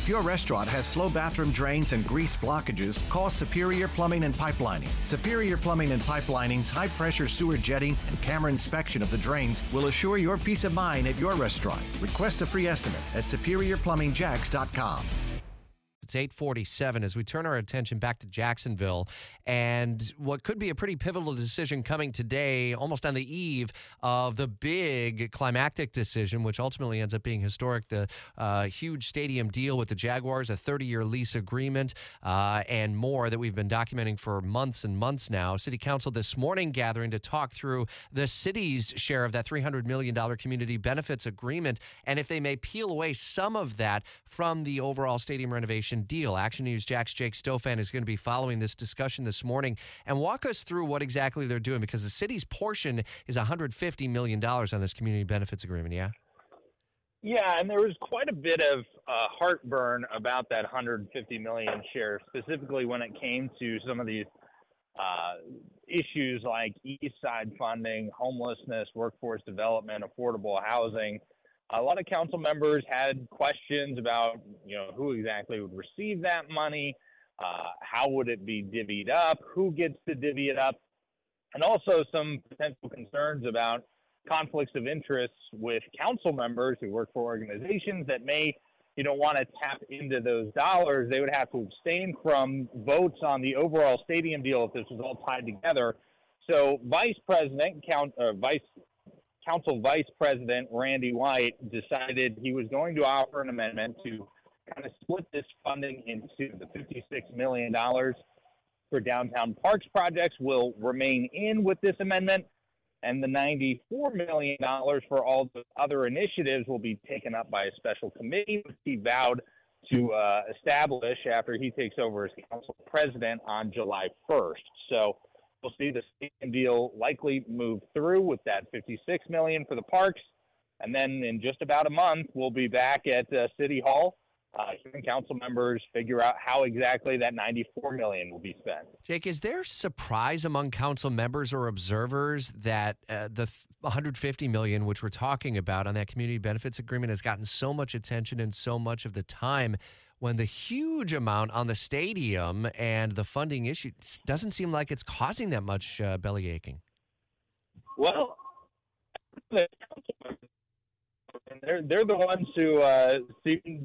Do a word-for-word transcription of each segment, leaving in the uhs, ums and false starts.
If your restaurant has slow bathroom drains and grease blockages, call Superior Plumbing and Pipelining. Superior Plumbing and Pipelining's high-pressure sewer jetting and camera inspection of the drains will assure your peace of mind at your restaurant. Request a free estimate at superior plumbing jacks dot com. It's eight forty-seven as we turn our attention back to Jacksonville and what could be a pretty pivotal decision coming today, almost on the eve of the big climactic decision, which ultimately ends up being historic, the uh, huge stadium deal with the Jaguars, a thirty-year lease agreement, uh, and more that we've been documenting for months and months now. City Council this morning gathering to talk through the city's share of that three hundred million dollars community benefits agreement and if they may peel away some of that from the overall stadium renovation deal. Action News Jack's Jake Stofan is going to be following this discussion this morning and walk us through what exactly they're doing because the city's portion is one hundred fifty million dollars on this community benefits agreement, yeah? Yeah, and there was quite a bit of uh, heartburn about that one hundred fifty million dollars share, specifically when it came to some of these uh, issues like East Side funding, homelessness, workforce development, affordable housing. A lot of council members had questions about, you know, who exactly would receive that money, uh, how would it be divvied up, who gets to divvy it up, and also some potential concerns about conflicts of interest with council members who work for organizations that may, you know, want to tap into those dollars. They would have to abstain from votes on the overall stadium deal if this was all tied together. So Vice President, count, uh, Vice Council Vice President Randy White decided he was going to offer an amendment to kind of split this funding into the fifty-six million dollars for downtown parks projects will remain in with this amendment, and the ninety-four million dollars for all the other initiatives will be taken up by a special committee, which he vowed to uh, establish after he takes over as council president on July first. So we'll see the stadium deal likely move through with that fifty-six million dollars for the parks. And then in just about a month, we'll be back at uh, City Hall, uh, hearing council members figure out how exactly that ninety-four million dollars will be spent. Jake, is there surprise among council members or observers that uh, the one hundred fifty million dollars, which we're talking about on that community benefits agreement, has gotten so much attention and so much of the time, when the huge amount on the stadium and the funding issue doesn't seem like it's causing that much uh, belly aching? Well, they're, they're the ones who uh, seem...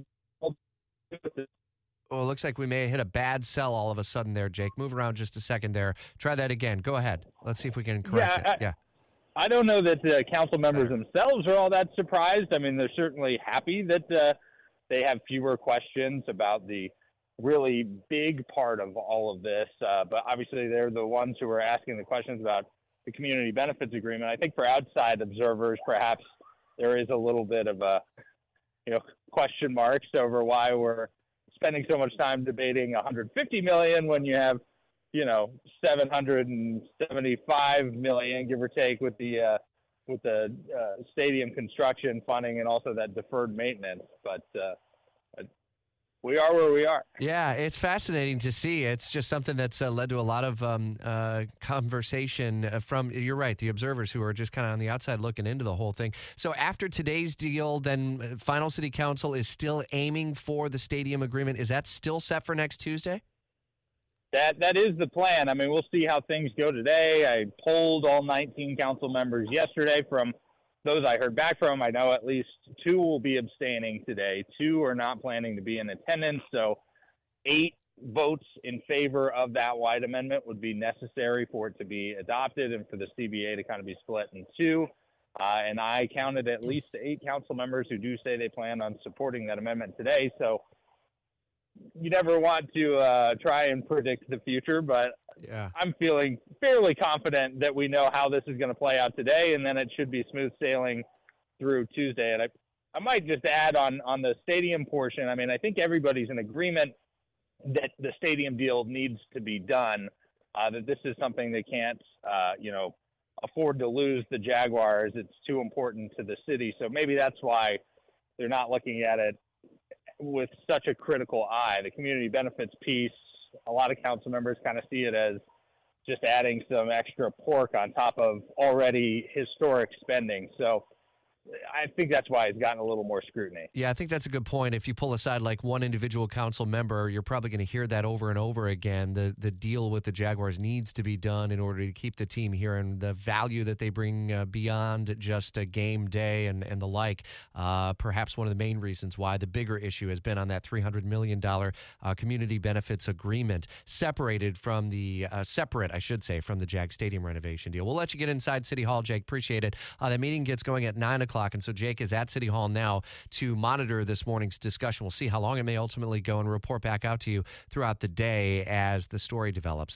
Oh, it looks like we may have hit a bad sell all of a sudden there, Jake. Move around just a second there. Try that again. Go ahead. Let's see if we can correct yeah, it. Yeah. I, I don't know that the council members themselves are all that surprised. I mean, they're certainly happy that uh, they have fewer questions about the really big part of all of this. Uh, but obviously, they're the ones who are asking the questions about the community benefits agreement. I think for outside observers, perhaps there is a little bit of a, you know, question marks over why we're spending so much time debating one hundred fifty million dollars when you have, you know, seven hundred seventy-five million dollars, give or take, with the uh, with the uh, stadium construction funding and also that deferred maintenance. But uh, we are where we are. Yeah, it's fascinating to see. It's just something that's uh, led to a lot of um, uh, conversation from, you're right, the observers who are just kind of on the outside looking into the whole thing. So after today's deal, then final city council is still aiming for the stadium agreement. Is that still set for next Tuesday? That That is the plan. I mean, we'll see how things go today. I polled all nineteen council members yesterday. From those I heard back from, I know at least two will be abstaining today. Two are not planning to be in attendance. So eight votes in favor of that White amendment would be necessary for it to be adopted and for the C B A to kind of be split in two. Uh, and I counted at least eight council members who do say they plan on supporting that amendment today. So you never want to uh, try and predict the future, but yeah. I'm feeling fairly confident that we know how this is going to play out today, and then it should be smooth sailing through Tuesday. And I, I might just add on, on the stadium portion, I mean, I think everybody's in agreement that the stadium deal needs to be done, uh, that this is something they can't, uh, you know, afford to lose the Jaguars. It's too important to the city. So maybe that's why they're not looking at it with such a critical eye. The community benefits piece, a lot of council members kind of see it as just adding some extra pork on top of already historic spending. So I think that's why it's gotten a little more scrutiny. Yeah, I think that's a good point. If you pull aside like one individual council member, you're probably going to hear that over and over again. The the deal with the Jaguars needs to be done in order to keep the team here, and the value that they bring uh, beyond just a game day and, and the like. Uh, perhaps one of the main reasons why the bigger issue has been on that three hundred million dollars uh, community benefits agreement, separated from the, uh, separate, I should say, from the Jag Stadium renovation deal. We'll let you get inside City Hall, Jake. Appreciate it. Uh, the meeting gets going at nine o'clock, and so Jake is at City Hall now to monitor this morning's discussion. We'll see how long it may ultimately go and report back out to you throughout the day as the story develops.